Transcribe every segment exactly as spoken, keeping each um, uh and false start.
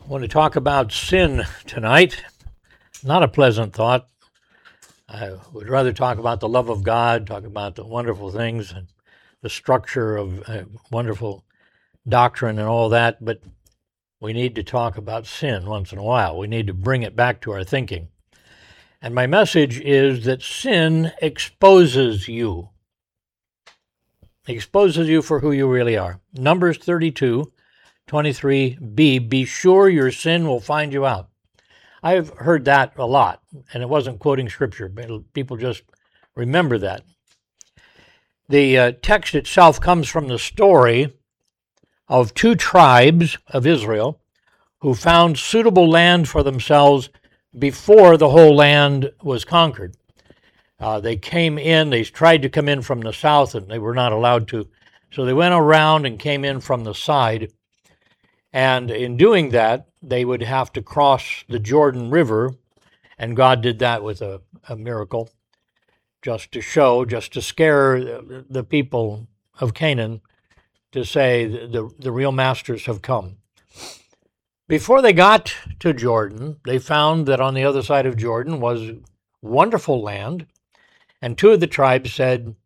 I want to talk about sin tonight. Not a pleasant thought. I would rather talk about the love of God, talk about the wonderful things and the structure of uh, wonderful doctrine and all that, but we need to talk about sin once in a while. We need to bring it back to our thinking. And my message is that sin exposes you. Exposes you for who you really are. Numbers thirty-two, twenty-three b, be sure your sin will find you out. I've heard that a lot, and it wasn't quoting scripture, but people just remember that. The uh, text itself comes from the story of two tribes of Israel who found suitable land for themselves before the whole land was conquered. Uh, they came in, they tried to come in from the south, and they were not allowed to. So they went around and came in from the side. And in doing that, they would have to cross the Jordan River, and God did that with a, a miracle, just to show, just to scare the, the people of Canaan, to say the, the, the real masters have come. Before they got to Jordan, they found that on the other side of Jordan was wonderful land, and two of the tribes said,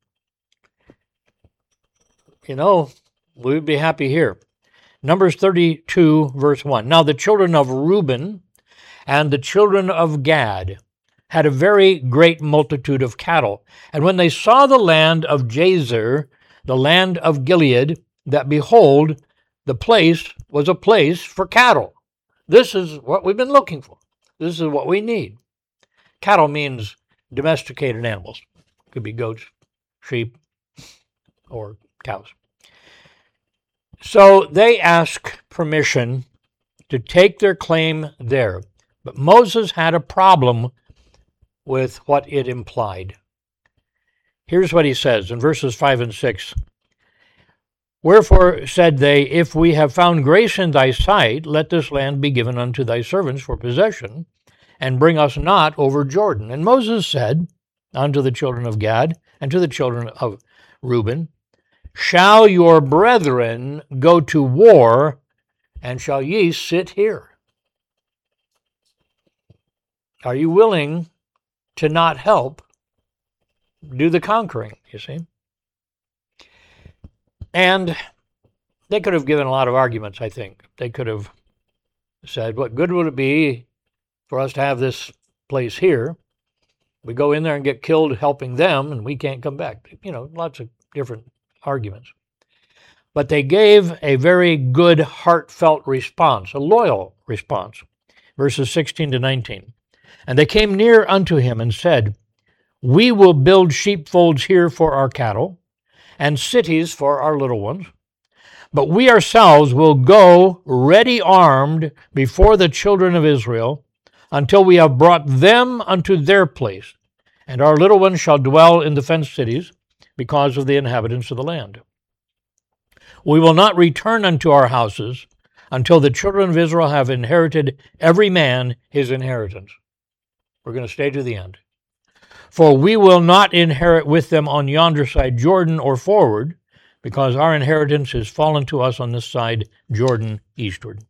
you know, we would be happy here. Numbers thirty-two, verse one. Now the children of Reuben and the children of Gad had a very great multitude of cattle. And when they saw the land of Jazer, the land of Gilead, that behold, the place was a place for cattle. This is what we've been looking for. This is what we need. Cattle means domesticated animals. Could be goats, sheep, or cows. So they ask permission to take their claim there. But Moses had a problem with what it implied. Here's what he says in verses five and six. Wherefore said they, if we have found grace in thy sight, let this land be given unto thy servants for possession, and bring us not over Jordan. And Moses said unto the children of Gad and to the children of Reuben, shall your brethren go to war, and shall ye sit here? Are you willing to not help do the conquering, you see? And they could have given a lot of arguments, I think. They could have said, what good would it be for us to have this place here? We go in there and get killed helping them, and we can't come back. You know, lots of different arguments. But they gave a very good, heartfelt response, a loyal response. Verses sixteen to nineteen. And they came near unto him and said, we will build sheepfolds here for our cattle, and cities for our little ones. But we ourselves will go ready armed before the children of Israel, until we have brought them unto their place, and our little ones shall dwell in the fenced cities, because of the inhabitants of the land. We will not return unto our houses until the children of Israel have inherited every man his inheritance. We're going to stay to the end. For we will not inherit with them on yonder side Jordan or forward, because our inheritance is fallen to us on this side Jordan eastward.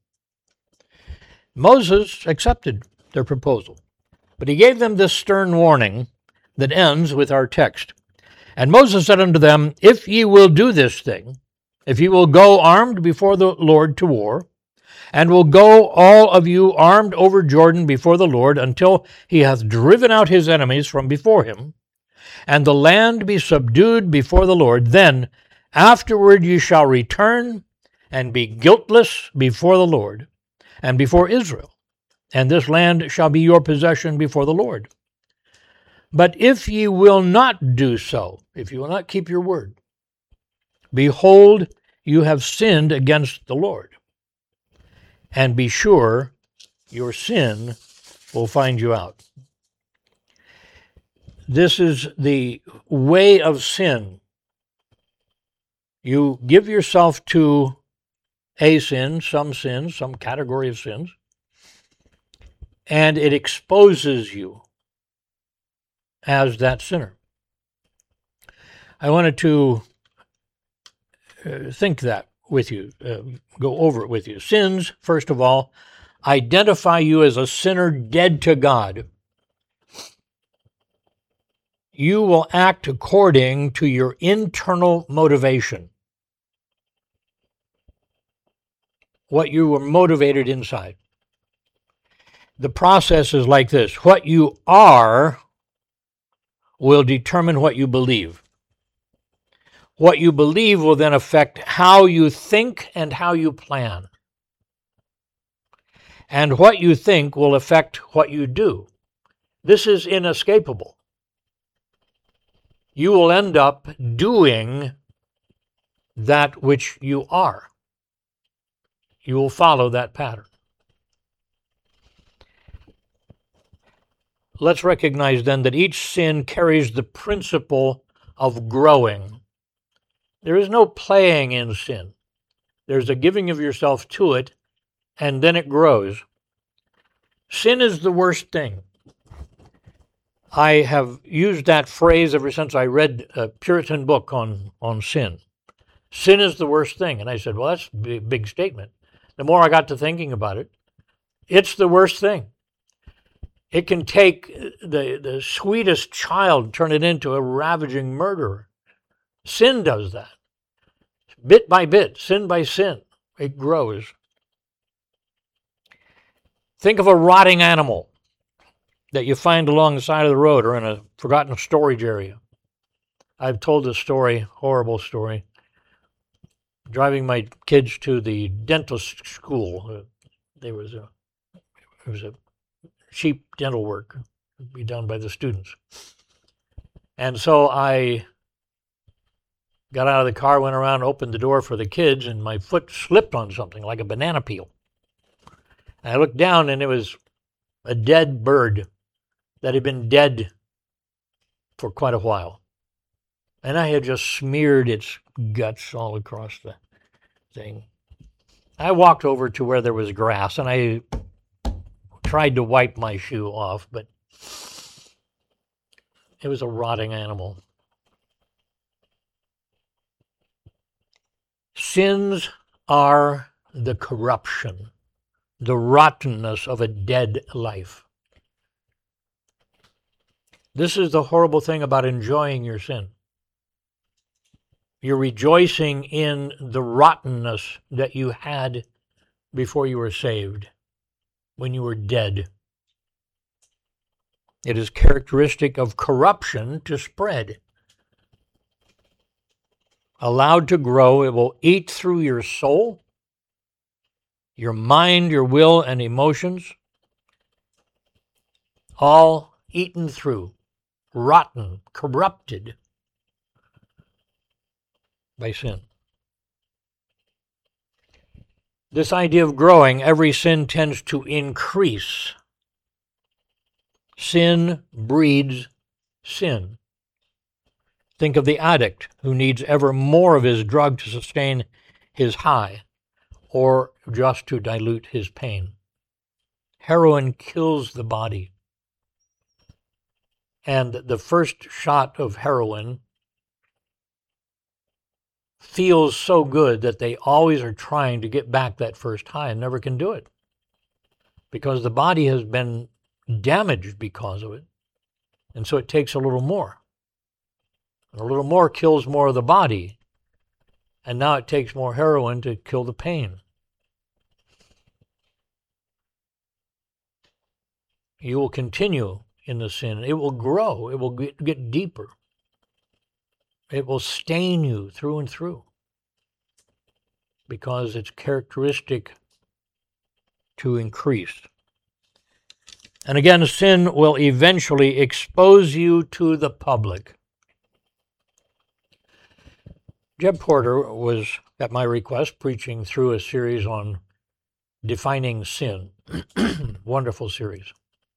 Moses accepted their proposal, but he gave them this stern warning that ends with our text. And Moses said unto them, if ye will do this thing, if ye will go armed before the Lord to war, and will go all of you armed over Jordan before the Lord, until he hath driven out his enemies from before him, and the land be subdued before the Lord, then afterward ye shall return and be guiltless before the Lord and before Israel, and this land shall be your possession before the Lord. But if ye will not do so, if you will not keep your word, behold, you have sinned against the Lord. And be sure your sin will find you out. This is the way of sin. You give yourself to a sin, some sins, some category of sins, and it exposes you as that sinner. I wanted to uh, think that with you, uh, go over it with you. Sins, first of all, identify you as a sinner dead to God, you will act according to your internal motivation, what you were motivated inside. The process is like this. What you are will determine what you believe. What you believe will then affect how you think and how you plan. And what you think will affect what you do. This is inescapable. You will end up doing that which you are. You will follow that pattern. Let's recognize then that each sin carries the principle of growing. There is no playing in sin. There's a giving of yourself to it, and then it grows. Sin is the worst thing. I have used that phrase ever since I read a Puritan book on, on sin. Sin is the worst thing. And I said, well, that's a big statement. The more I got to thinking about it, it's the worst thing. It can take the, the sweetest child, turn it into a ravaging murderer. Sin does that. Bit by bit, sin by sin, it grows. Think of a rotting animal that you find along the side of the road or in a forgotten storage area. I've told this story, horrible story, driving my kids to the dental school. There was a, there was a cheap dental work to be done by the students. And so I got out of the car, went around, opened the door for the kids, and my foot slipped on something like a banana peel. And I looked down, and it was a dead bird that had been dead for quite a while. And I had just smeared its guts all across the thing. I walked over to where there was grass, and I tried to wipe my shoe off, but it was a rotting animal. Sins are the corruption, the rottenness of a dead life. This is the horrible thing about enjoying your sin. You're rejoicing in the rottenness that you had before you were saved, when you were dead. It is characteristic of corruption to spread. Allowed to grow, it will eat through your soul, your mind, your will, and emotions, all eaten through, rotten, corrupted by sin. This idea of growing, every sin tends to increase. Sin breeds sin. Think of the addict who needs ever more of his drug to sustain his high or just to dilute his pain. Heroin kills the body. And the first shot of heroin feels so good that they always are trying to get back that first high and never can do it because the body has been damaged because of it. And so it takes a little more. And a little more kills more of the body. And now it takes more heroin to kill the pain. You will continue in the sin. It will grow. It will get, get deeper. It will stain you through and through because it's characteristic to increase. And again, sin will eventually expose you to the public. Jeb Porter was, at my request, preaching through a series on defining sin. Wonderful series.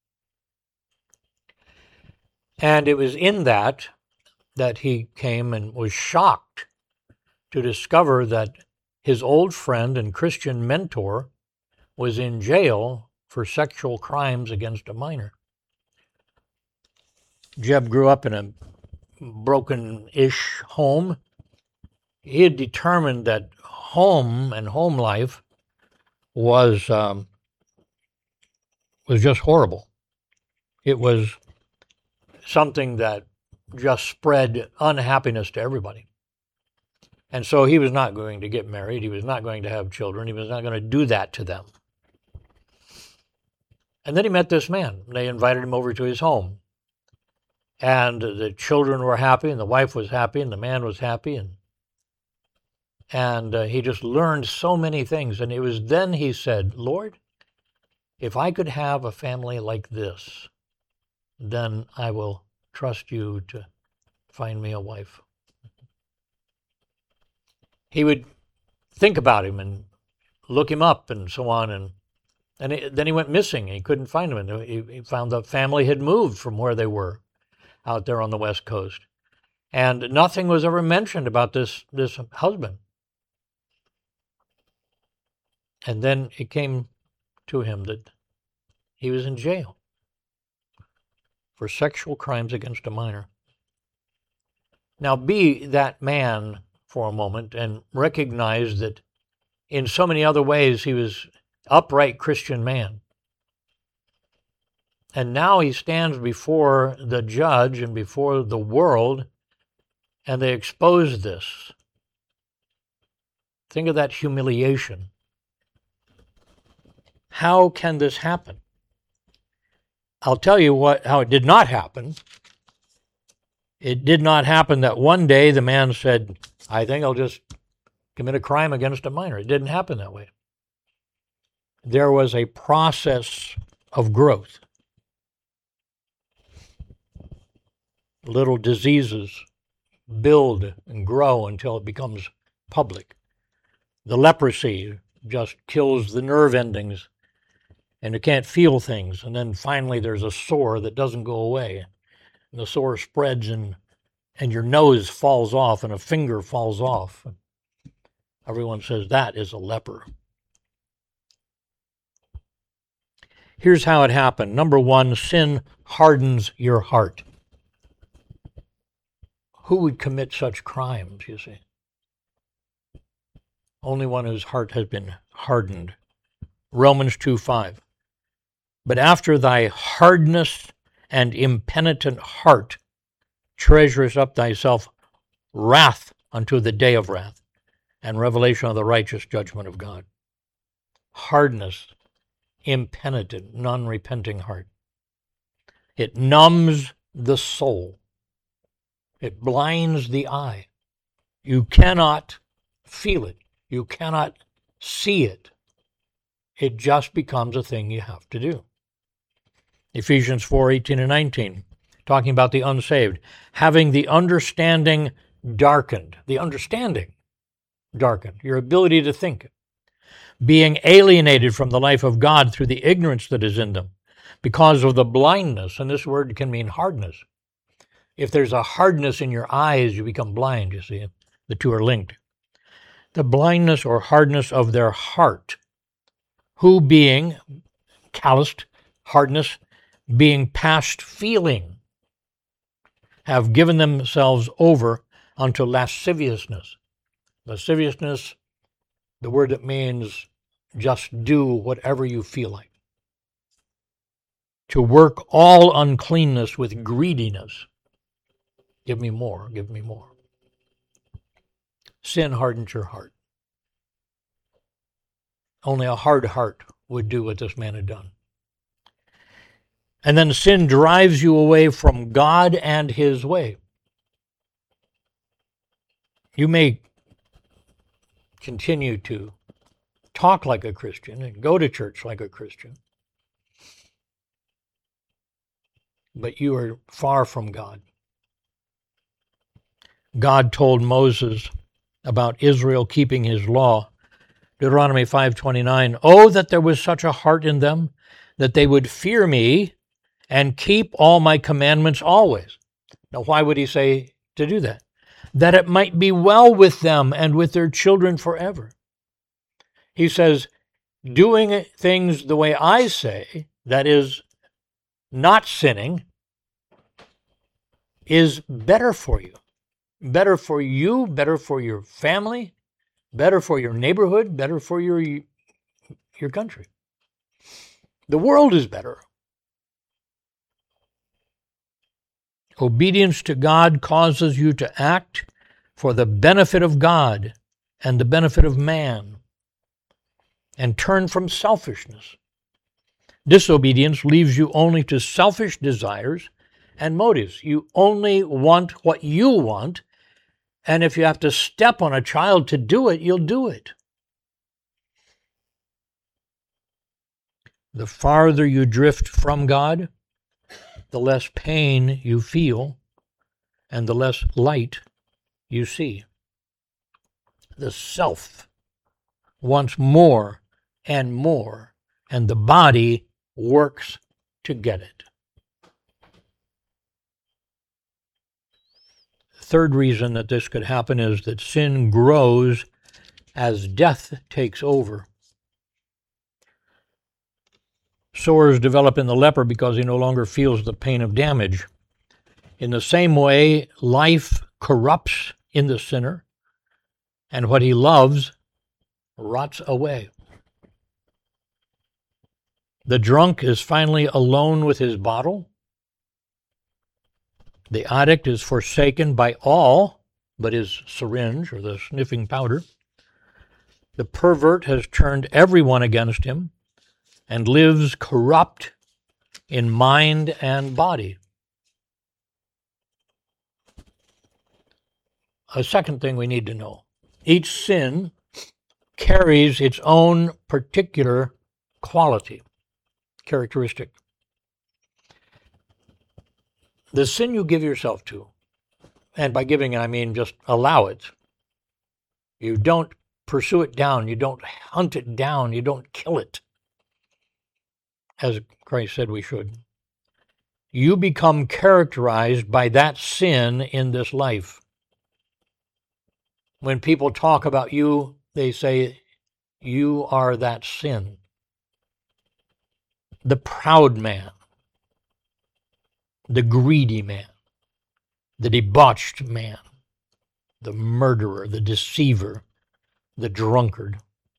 And it was in that that he came and was shocked to discover that his old friend and Christian mentor was in jail for sexual crimes against a minor. Jeb grew up in a broken-ish home. He had determined that home and home life was um, was just horrible. It was something that just spread unhappiness to everybody. And so he was not going to get married. He was not going to have children. He was not going to do that to them. And then he met this man. They invited him over to his home. And the children were happy, and the wife was happy, and the man was happy. And, and uh, he just learned so many things. And it was then he said, Lord, if I could have a family like this, then I will trust you to find me a wife. He would think about him and look him up and so on. And, and it, then he went missing. He couldn't find him. And he, he found the family had moved from where they were out there on the West Coast. And nothing was ever mentioned about this, this husband. And then it came to him that he was in jail for sexual crimes against a minor. Now, be that man for a moment and recognize that in so many other ways he was upright Christian man. And now he stands before the judge and before the world, and they expose this. Think of that humiliation. How can this happen? I'll tell you what, how it did not happen. It did not happen that one day the man said, I think I'll just commit a crime against a minor. It didn't happen that way. There was a process of growth. Little diseases build and grow until it becomes public. The leprosy just kills the nerve endings, and you can't feel things. And then finally there's a sore that doesn't go away. And the sore spreads, and, and your nose falls off, and a finger falls off. Everyone says that is a leper. Here's how it happened. Number one, sin hardens your heart. Who would commit such crimes, you see? Only one whose heart has been hardened. Romans two five. But after thy hardness and impenitent heart treasurest up thyself wrath unto the day of wrath and revelation of the righteous judgment of God. Hardness, impenitent, non-repenting heart. It numbs the soul. It blinds the eye. You cannot feel it. You cannot see it. It just becomes a thing you have to do. Ephesians four eighteen and nineteen, talking about the unsaved. Having the understanding darkened. The understanding darkened. Your ability to think. Being alienated from the life of God through the ignorance that is in them because of the blindness. And this word can mean hardness. If there's a hardness in your eyes, you become blind, you see. The two are linked. The blindness or hardness of their heart, who being calloused, hardness, being past feeling, have given themselves over unto lasciviousness. Lasciviousness, the word that means just do whatever you feel like. To work all uncleanness with greediness. Give me more, give me more. Sin hardens your heart. Only a hard heart would do what this man had done. And then sin drives you away from God and his way. You may continue to talk like a Christian and go to church like a Christian, but you are far from God. God told Moses about Israel keeping his law. Deuteronomy five twenty-nine, oh, that there was such a heart in them, that they would fear me and keep all my commandments always. Now, why would he say to do that? That it might be well with them and with their children forever. He says, doing things the way I say, that is, not sinning, is better for you. Better for you, better for your family, better for your neighborhood, better for your, your country. The world is better. Obedience to God causes you to act for the benefit of God and the benefit of man, and turn from selfishness. Disobedience leaves you only to selfish desires and motives. You only want what you want, and if you have to step on a child to do it, you'll do it. The farther you drift from God, the less pain you feel, and the less light you see. The self wants more and more, and the body works to get it. The third reason that this could happen is that sin grows as death takes over. Sores develop in the leper because he no longer feels the pain of damage. In the same way, life corrupts in the sinner, and what he loves rots away. The drunk is finally alone with his bottle. The addict is forsaken by all but his syringe or the sniffing powder. The pervert has turned everyone against him and lives corrupt in mind and body. A second thing we need to know: each sin carries its own particular quality, characteristic. The sin you give yourself to, and by giving I mean just allow it, you don't pursue it down, you don't hunt it down, you don't kill it, as Christ said we should. You become characterized by that sin in this life. When people talk about you, they say, you are that sin. The proud man, the greedy man, the debauched man, the murderer, the deceiver, the drunkard.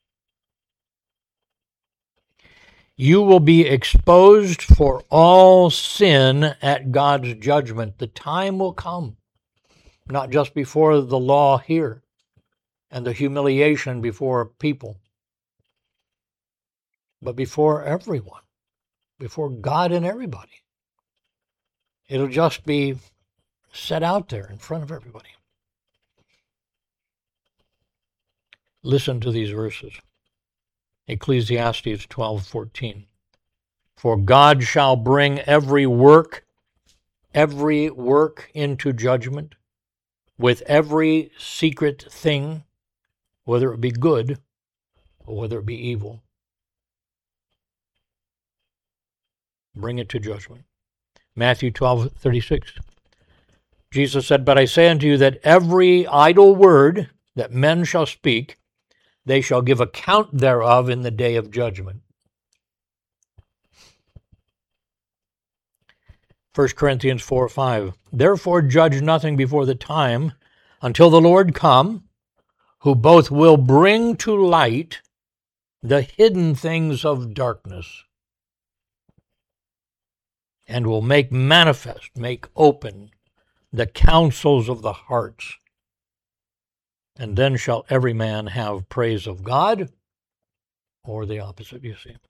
You will be exposed for all sin at God's judgment. The time will come, not just before the law here and the humiliation before people, but before everyone, before God and everybody. It'll just be set out there in front of everybody. Listen to these verses. Ecclesiastes twelve fourteen. For God shall bring every work, every work into judgment, with every secret thing, whether it be good or whether it be evil. Bring it to judgment. Matthew twelve thirty-six. Jesus said, But I say unto you that every idle word that men shall speak, they shall give account thereof in the day of judgment. First Corinthians four five. Therefore judge nothing before the time, until the Lord come, who both will bring to light the hidden things of darkness, and will make manifest, make open, the counsels of the hearts. And then shall every man have praise of God, or the opposite, you see.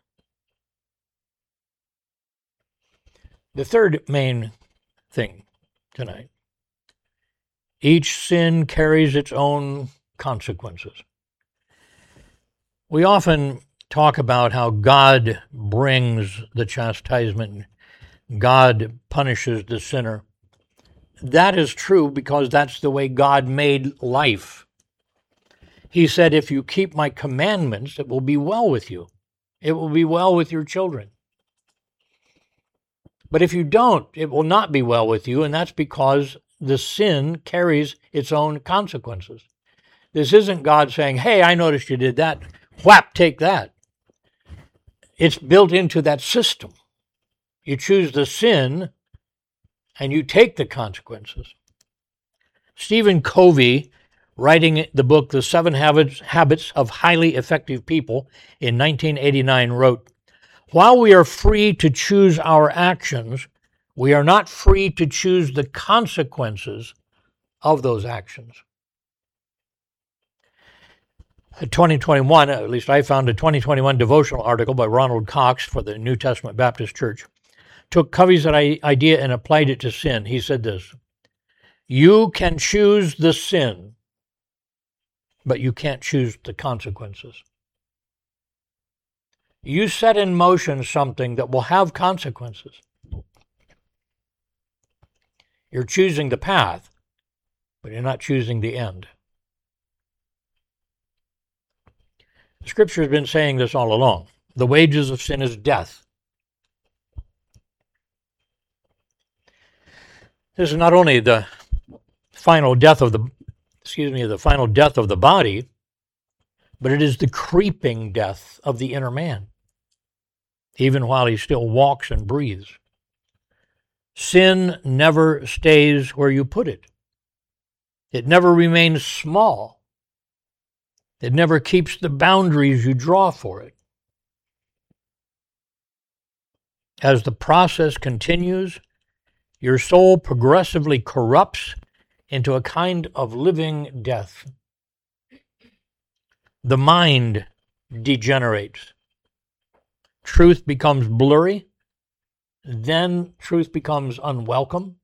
The third main thing tonight: each sin carries its own consequences. We often talk about how God brings the chastisement, God punishes the sinner. That is true because that's the way God made life. He said, if you keep my commandments, it will be well with you. It will be well with your children. But if you don't, it will not be well with you, and that's because the sin carries its own consequences. This isn't God saying, hey, I noticed you did that. Whap, take that. It's built into that system. You choose the sin, and you take the consequences. Stephen Covey, writing the book The Seven Habits, Habits of Highly Effective People in nineteen eighty-nine, wrote, While we are free to choose our actions, we are not free to choose the consequences of those actions. In twenty twenty-one, at least I found a twenty twenty-one devotional article by Ronald Cox for the New Testament Baptist Church, took Covey's idea and applied it to sin. He said this: you can choose the sin, but you can't choose the consequences. You set in motion something that will have consequences. You're choosing the path, but you're not choosing the end. The Scripture has been saying this all along. The wages of sin is death. This is not only the final death of the, excuse me, the final death of the body, but it is the creeping death of the inner man, even while he still walks and breathes. Sin never stays where you put it. It never remains small. It never keeps the boundaries you draw for it. As the process continues, your soul progressively corrupts into a kind of living death. The mind degenerates. Truth becomes blurry. Then truth becomes unwelcome.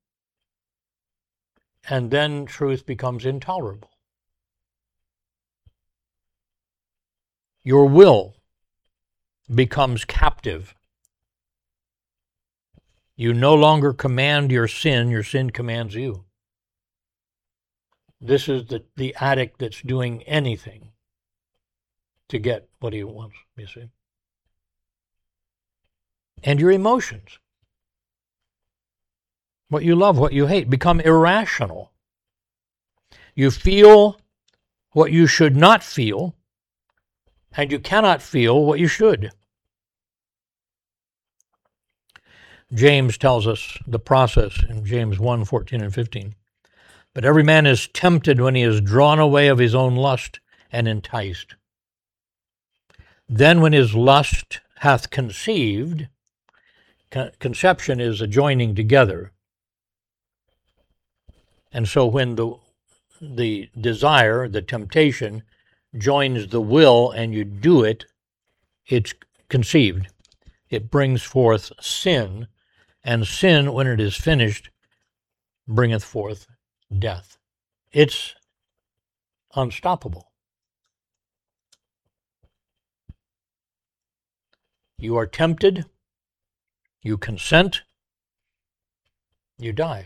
And then truth becomes intolerable. Your will becomes captive. You no longer command your sin, your sin commands you. This is the, the addict that's doing anything to get what he wants, you see. And your emotions, what you love, what you hate, become irrational. You feel what you should not feel, and you cannot feel what you should. James tells us the process in James one, fourteen and fifteen. But every man is tempted when he is drawn away of his own lust and enticed. Then when his lust hath conceived, con- conception is a joining together. And so when the the desire, the temptation, joins the will and you do it, it's conceived. It brings forth sin, and sin, when it is finished, bringeth forth death. It's unstoppable. You are tempted, you consent, you die.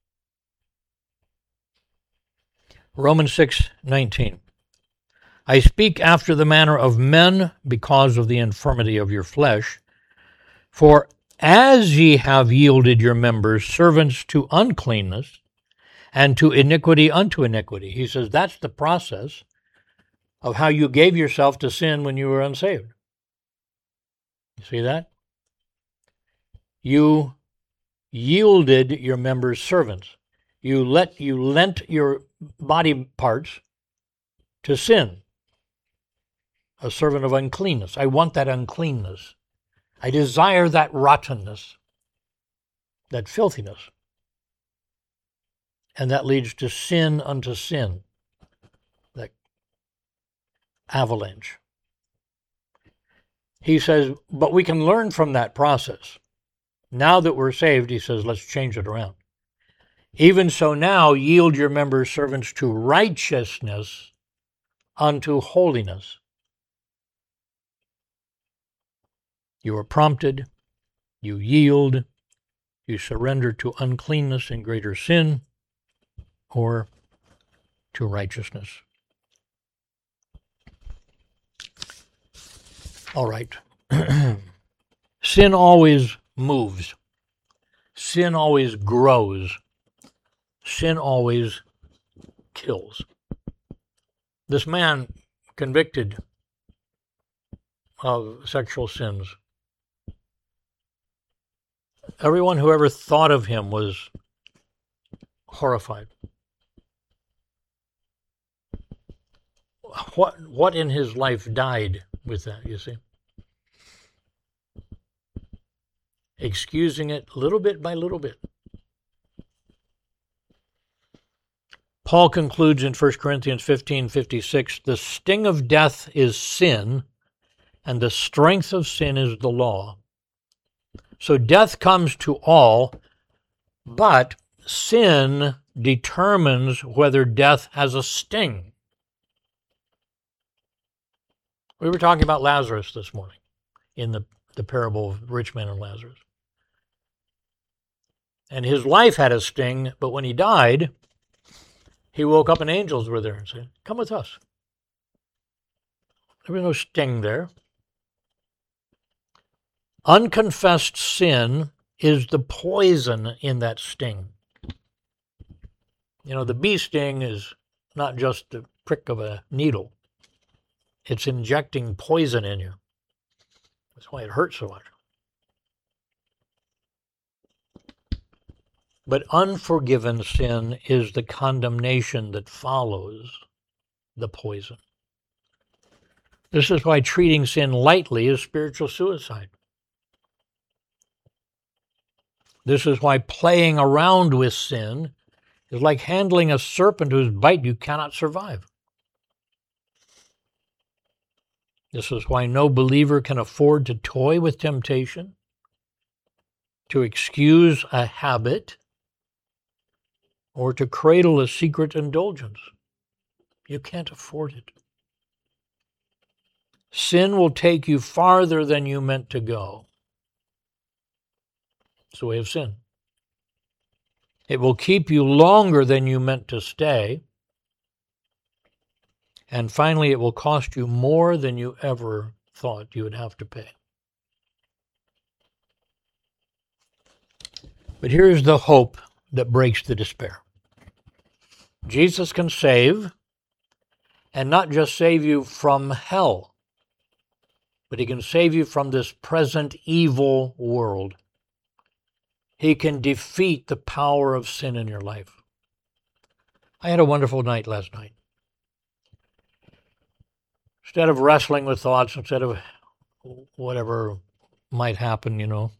Romans six nineteen. I speak after the manner of men because of the infirmity of your flesh. For as ye have yielded your members servants to uncleanness, and to iniquity unto iniquity. He says that's the process of how you gave yourself to sin when you were unsaved. You see that? You yielded your members servants. You let you lent your body parts to sin. A servant of uncleanness. I want that uncleanness. I desire that rottenness, that filthiness. And that leads to sin unto sin, that avalanche. He says, but we can learn from that process. Now that we're saved, he says, let's change it around. Even so now, yield your members servants to righteousness unto holiness. You are prompted, you yield, you surrender to uncleanness and greater sin, or to righteousness. All right. Sin always moves. Sin always grows. Sin always kills. This man convicted of sexual sins, everyone who ever thought of him was horrified. What what in his life died with that, you see? excusing it little bit by little bit. Paul concludes in First Corinthians fifteen fifty-six, the sting of death is sin, and the strength of sin is the law. So death comes to all, but sin determines whether death has a sting. We were talking about Lazarus this morning in the, the parable of the rich man and Lazarus. And his life had a sting, but when he died, he woke up and angels were there and said, come with us. There was no sting there. Unconfessed sin is the poison in that sting. You know, the bee sting is not just the prick of a needle. It's injecting poison in you. That's why it hurts so much. But unforgiven sin is the condemnation that follows the poison. This is why treating sin lightly is spiritual suicide. This is why playing around with sin is like handling a serpent whose bite you cannot survive. This is why no believer can afford to toy with temptation, to excuse a habit, or to cradle a secret indulgence. You can't afford it. Sin will take you farther than you meant to go. It's the way of sin. It will keep you longer than you meant to stay. And finally, it will cost you more than you ever thought you would have to pay. But here's the hope that breaks the despair. Jesus can save, and not just save you from hell, but he can save you from this present evil world. He can defeat the power of sin in your life. I had a wonderful night last night. Instead of wrestling with thoughts, instead of whatever might happen, you know,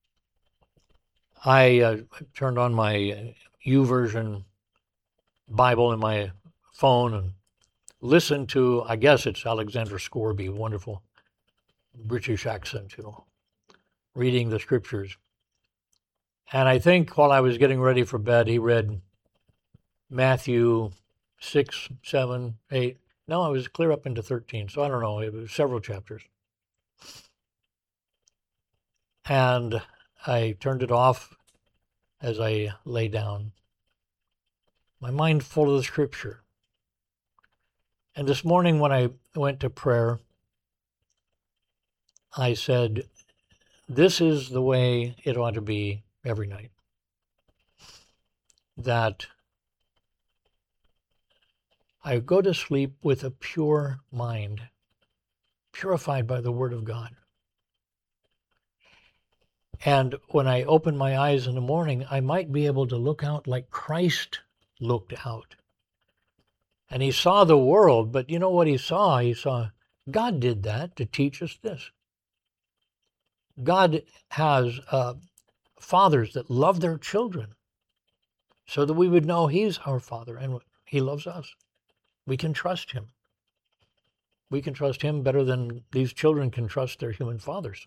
I uh, turned on my YouVersion Bible in my phone and listened to, I guess it's Alexander Scourby, wonderful British accent, you know, reading the scriptures. And I think while I was getting ready for bed, he read Matthew six, seven, eight. No, I was clear up into thirteen, so I don't know. It was several chapters. And I turned it off as I lay down. My mind full of the scripture. And this morning when I went to prayer, I said, this is the way it ought to be every night. That I go to sleep with a pure mind, purified by the Word of God. And when I open my eyes in the morning, I might be able to look out like Christ looked out. And he saw the world, but you know what he saw? He saw God did that to teach us this. God has uh, fathers that love their children so that we would know he's our Father and he loves us. We can trust him. We can trust him better than these children can trust their human fathers.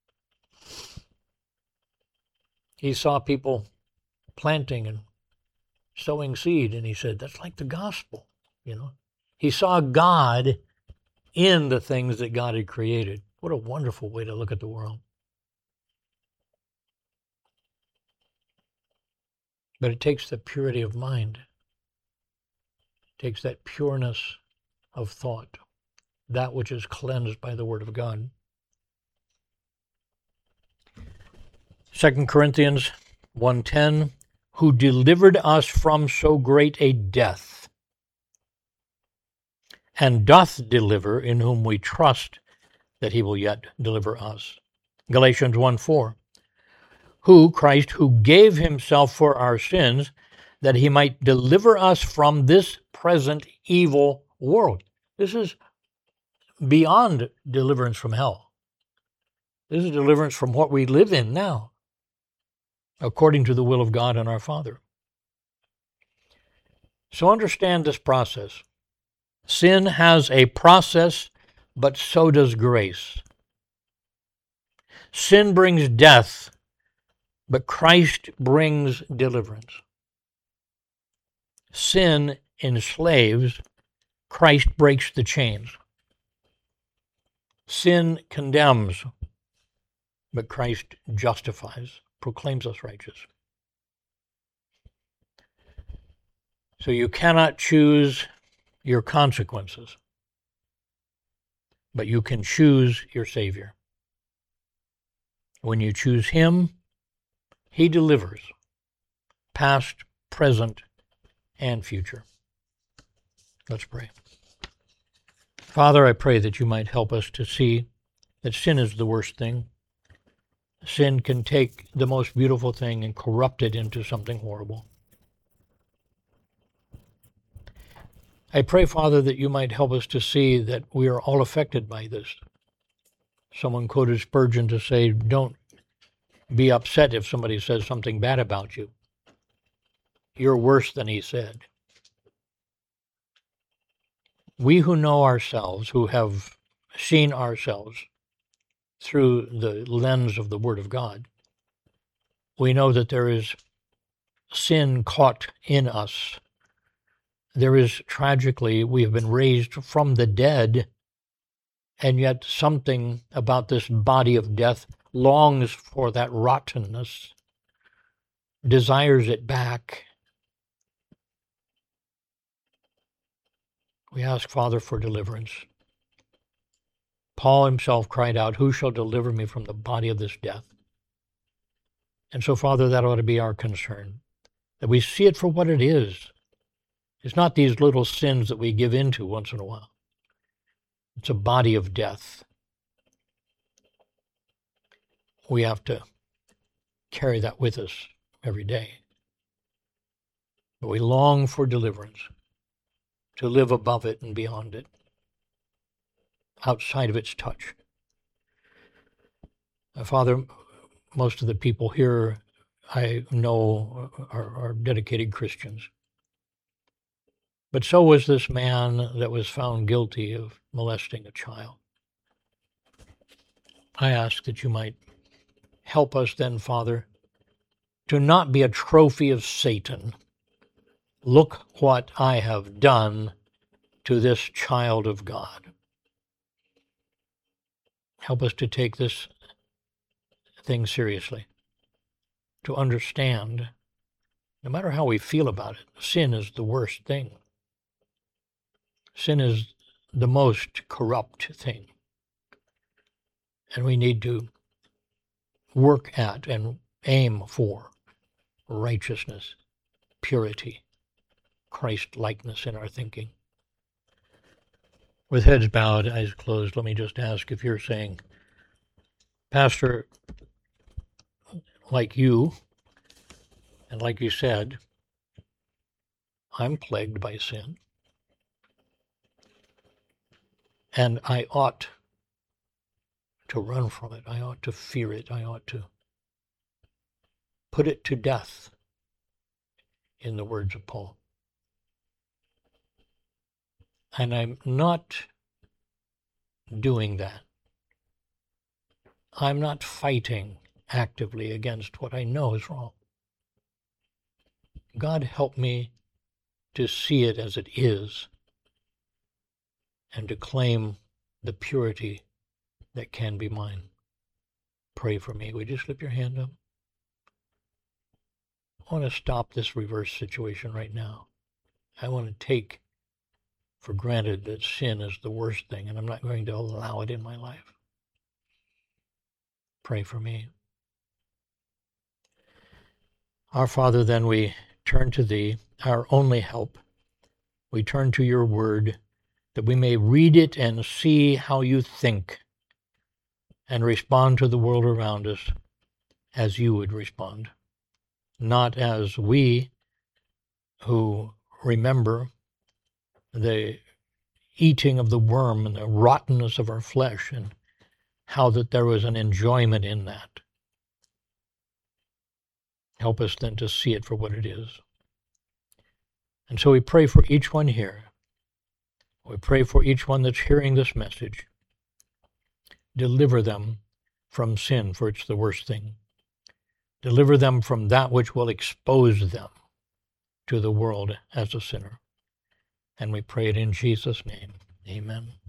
He saw people planting and sowing seed, and he said, that's like the gospel, you know. He saw God in the things that God had created. What a wonderful way to look at the world. But it takes the purity of mind. It takes that pureness of thought, that which is cleansed by the Word of God. Second Corinthians one ten, who delivered us from so great a death, and doth deliver, in whom we trust that he will yet deliver us. Galatians one four, who, Christ, who gave himself for our sins, that he might deliver us from this present evil world. This is beyond deliverance from hell. This is deliverance from what we live in now. according to the will of God and our Father. So understand this process. Sin has a process, but so does grace. Sin brings death, but Christ brings deliverance. Sin enslaves, Christ breaks the chains. Sin condemns, but Christ justifies, proclaims us righteous. So you cannot choose your consequences, but you can choose your Savior. When you choose Him, He delivers, past, present, and future. Let's pray. Father, I pray that you might help us to see that sin is the worst thing. Sin can take the most beautiful thing and corrupt it into something horrible. I pray, Father, that you might help us to see that we are all affected by this. Someone quoted Spurgeon to say, don't be upset if somebody says something bad about you. You're worse than he said. We who know ourselves, who have seen ourselves through the lens of the Word of God, we know that there is sin caught in us. There is, tragically, we have been raised from the dead, and yet something about this body of death longs for that rottenness, desires it back. We ask, Father, for deliverance. Paul himself cried out, who shall deliver me from the body of this death? And so, Father, that ought to be our concern, that we see it for what it is. It's not these little sins that we give into once in a while. It's a body of death. We have to carry that with us every day. But we long for deliverance, to live above it and beyond it, outside of its touch. Uh, Father, most of the people here I know are, are dedicated Christians. But so was this man that was found guilty of molesting a child. I ask that you might help us then, Father, to not be a trophy of Satan. Look what I have done to this child of God. Help us to take this thing seriously, to understand, no matter how we feel about it, sin is the worst thing. Sin is the most corrupt thing. And we need to work at and aim for righteousness, purity, Christ-likeness in our thinking. With heads bowed, eyes closed, let me just ask if you're saying, Pastor, like you, and like you said, I'm plagued by sin. And I ought to run from it. I ought to fear it. I ought to put it to death, in the words of Paul. And I'm not doing that. I'm not fighting actively against what I know is wrong. God help me to see it as it is and to claim the purity that can be mine. Pray for me. Would you slip your hand up? I want to stop this reverse situation right now. I want to take for granted that sin is the worst thing, and I'm not going to allow it in my life. Pray for me. Our Father, then we turn to Thee, our only help. We turn to Your Word, that we may read it and see how You think, and respond to the world around us as You would respond, not as we who remember the eating of the worm and the rottenness of our flesh and how that there was an enjoyment in that. Help us then to see it for what it is. And so we pray for each one here. We pray for each one that's hearing this message. Deliver them from sin, for it's the worst thing. Deliver them from that which will expose them to the world as a sinner. And we pray it in Jesus' name. Amen.